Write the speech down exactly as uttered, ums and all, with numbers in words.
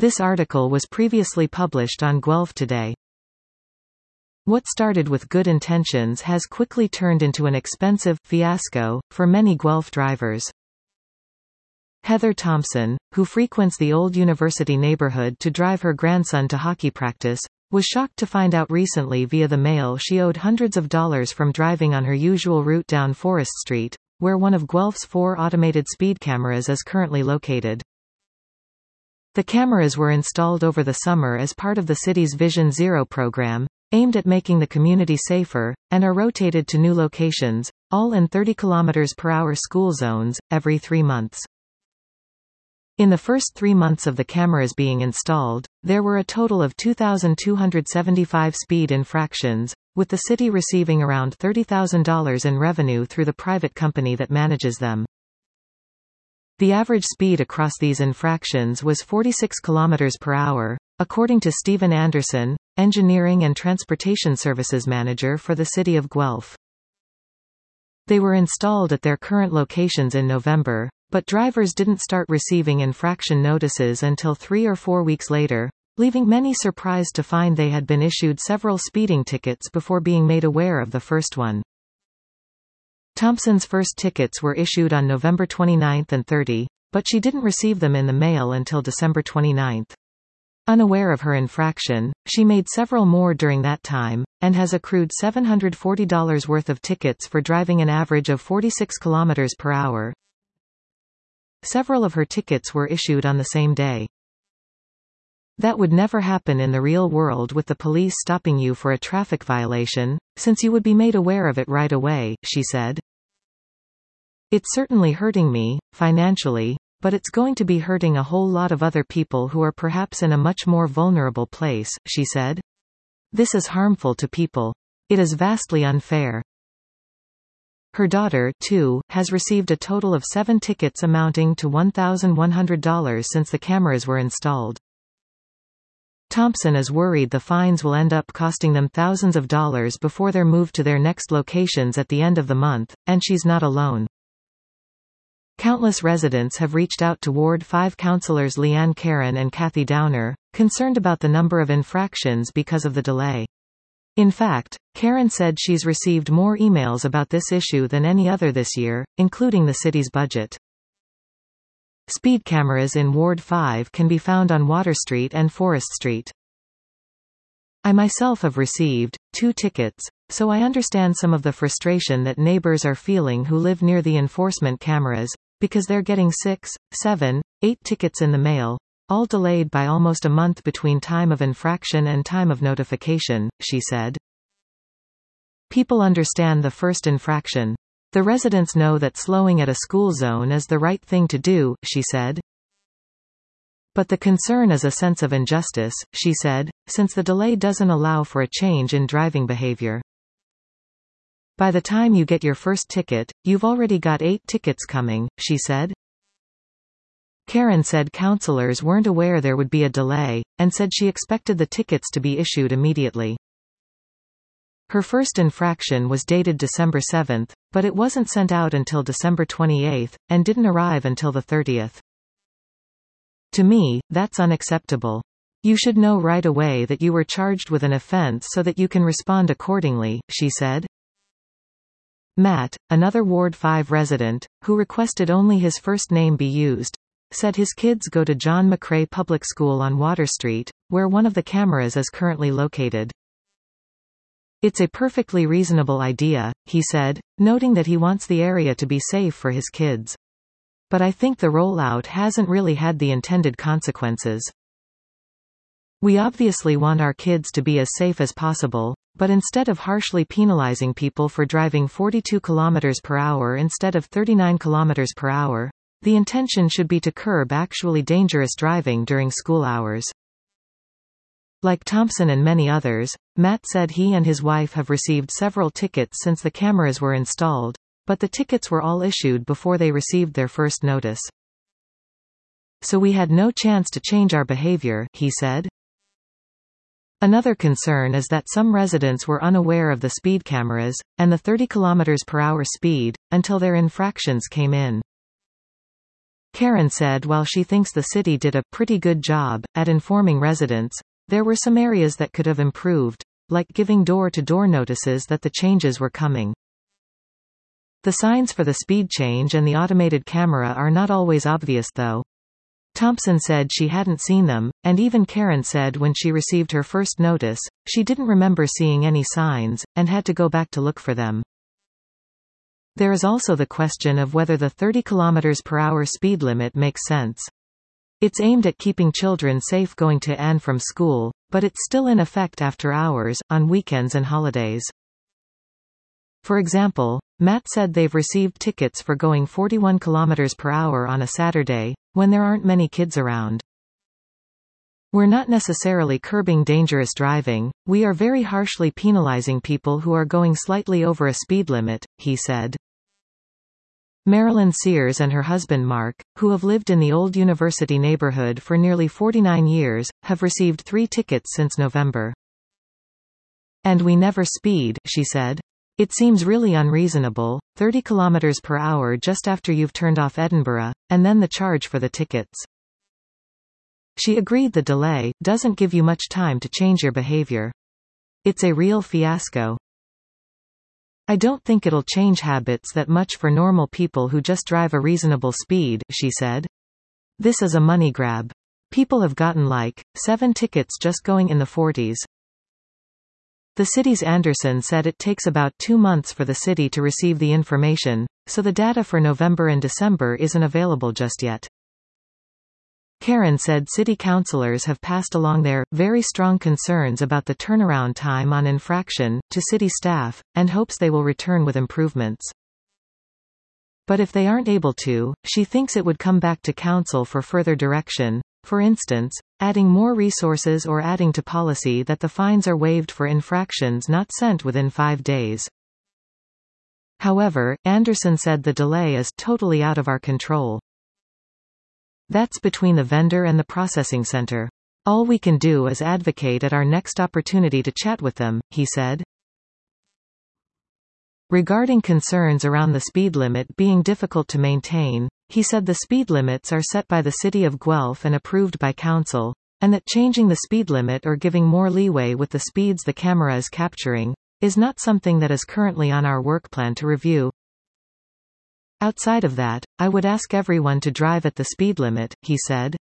This article was previously published on Guelph Today. What started with good intentions has quickly turned into an expensive fiasco for many Guelph drivers. Heather Thompson, who frequents the old university neighborhood to drive her grandson to hockey practice, was shocked to find out recently via the mail she owed hundreds of dollars from driving on her usual route down Forest Street, where one of Guelph's four automated speed cameras is currently located. The cameras were installed over the summer as part of the city's Vision Zero program, aimed at making the community safer, and are rotated to new locations, all in thirty kilometers per hour school zones, every three months. In the first three months of the cameras being installed, there were a total of two thousand two hundred seventy-five speed infractions, with the city receiving around thirty thousand dollars in revenue through the private company that manages them. The average speed across these infractions was forty-six kilometers per hour, according to Stephen Anderson, Engineering and Transportation Services Manager for the City of Guelph. They were installed at their current locations in November, but drivers didn't start receiving infraction notices until three or four weeks later, leaving many surprised to find they had been issued several speeding tickets before being made aware of the first one. Thompson's first tickets were issued on November twenty-ninth and thirtieth, but she didn't receive them in the mail until December twenty-ninth. Unaware of her infraction, she made several more during that time, and has accrued seven hundred forty dollars worth of tickets for driving an average of forty-six kilometers per hour. Several of her tickets were issued on the same day. That would never happen in the real world with the police stopping you for a traffic violation, since you would be made aware of it right away, she said. It's certainly hurting me, financially, but it's going to be hurting a whole lot of other people who are perhaps in a much more vulnerable place, she said. This is harmful to people. It is vastly unfair. Her daughter, too, has received a total of seven tickets amounting to one thousand one hundred dollars since the cameras were installed. Thompson is worried the fines will end up costing them thousands of dollars before they're moved to their next locations at the end of the month, and she's not alone. Countless residents have reached out to Ward five councillors Leanne Caron and Kathy Downer, concerned about the number of infractions because of the delay. In fact, Caron said she's received more emails about this issue than any other this year, including the city's budget. Speed cameras in Ward five can be found on Water Street and Forest Street. I myself have received two tickets, so I understand some of the frustration that neighbors are feeling who live near the enforcement cameras, because they're getting six, seven, eight tickets in the mail, all delayed by almost a month between time of infraction and time of notification, she said. People understand the first infraction. The residents know that slowing at a school zone is the right thing to do, she said. But the concern is a sense of injustice, she said, since the delay doesn't allow for a change in driving behavior. By the time you get your first ticket, you've already got eight tickets coming, she said. Caron said councillors weren't aware there would be a delay, and said she expected the tickets to be issued immediately. Her first infraction was dated December seventh, but it wasn't sent out until December twenty-eighth, and didn't arrive until the thirtieth. To me, that's unacceptable. You should know right away that you were charged with an offense so that you can respond accordingly, she said. Matt, another Ward five resident, who requested only his first name be used, said his kids go to John McCrae Public School on Water Street, where one of the cameras is currently located. It's a perfectly reasonable idea, he said, noting that he wants the area to be safe for his kids. But I think the rollout hasn't really had the intended consequences. We obviously want our kids to be as safe as possible, but instead of harshly penalizing people for driving forty-two kilometers per hour instead of thirty-nine kilometers per hour, the intention should be to curb actually dangerous driving during school hours. Like Thompson and many others, Matt said he and his wife have received several tickets since the cameras were installed, but the tickets were all issued before they received their first notice. So we had no chance to change our behavior, he said. Another concern is that some residents were unaware of the speed cameras, and the thirty kilometers per hour speed, until their infractions came in. Karen said while she thinks the city did a pretty good job at informing residents, there were some areas that could have improved, like giving door-to-door notices that the changes were coming. The signs for the speed change and the automated camera are not always obvious though. Thompson said she hadn't seen them, and even Karen said when she received her first notice, she didn't remember seeing any signs, and had to go back to look for them. There is also the question of whether the thirty kilometers per hour speed limit makes sense. It's aimed at keeping children safe going to and from school, but it's still in effect after hours, on weekends and holidays. For example, Matt said they've received tickets for going forty-one kilometers per hour on a Saturday, when there aren't many kids around. We're not necessarily curbing dangerous driving, we are very harshly penalizing people who are going slightly over a speed limit, he said. Marilyn Sears and her husband Mark, who have lived in the old university neighborhood for nearly forty-nine years, have received three tickets since November. And we never speed, she said. It seems really unreasonable, thirty kilometers per hour just after you've turned off Edinburgh, and then the charge for the tickets. She agreed the delay doesn't give you much time to change your behavior. It's a real fiasco. I don't think it'll change habits that much for normal people who just drive a reasonable speed, she said. This is a money grab. People have gotten like, seven tickets just going in the forties. The city's Anderson said it takes about two months for the city to receive the information, so the data for November and December isn't available just yet. Karen said city councillors have passed along their very strong concerns about the turnaround time on infraction to city staff, and hopes they will return with improvements. But if they aren't able to, she thinks it would come back to council for further direction, for instance, adding more resources or adding to policy that the fines are waived for infractions not sent within five days. However, Anderson said the delay is totally out of our control. That's between the vendor and the processing center. All we can do is advocate at our next opportunity to chat with them, he said. Regarding concerns around the speed limit being difficult to maintain, he said the speed limits are set by the City of Guelph and approved by Council, and that changing the speed limit or giving more leeway with the speeds the camera is capturing, is not something that is currently on our work plan to review. Outside of that, I would ask everyone to drive at the speed limit, he said.